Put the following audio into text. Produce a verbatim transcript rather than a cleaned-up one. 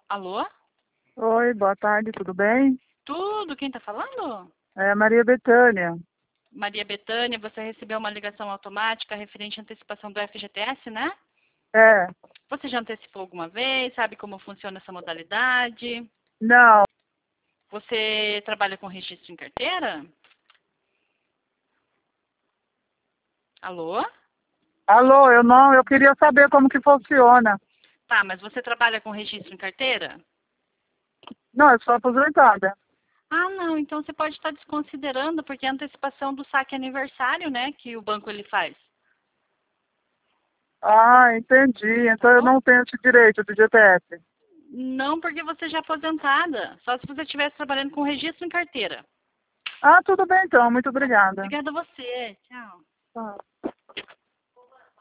Alô? Oi, boa tarde, tudo bem? Tudo? Quem tá falando? É Maria Bethânia. Maria Bethânia, você recebeu uma ligação automática referente à antecipação do F G T S, né? É, Você já antecipou alguma vez? Sabe como funciona essa modalidade? não. Você trabalha com registro em carteira? Alô? Alô, eu não, eu queria saber como que funciona. Tá, mas você trabalha com registro em carteira? Não, eu sou aposentada. Ah, não, então você pode estar desconsiderando, porque é a antecipação do saque aniversário, né, que o banco ele faz. Ah, entendi. Então Tá eu bom? não tenho esse direito do G T S. Não, porque você já é aposentada. Só se você estivesse trabalhando com registro em carteira. Ah, tudo bem então, muito Tá? obrigada. Obrigada a você. Tchau. Tá.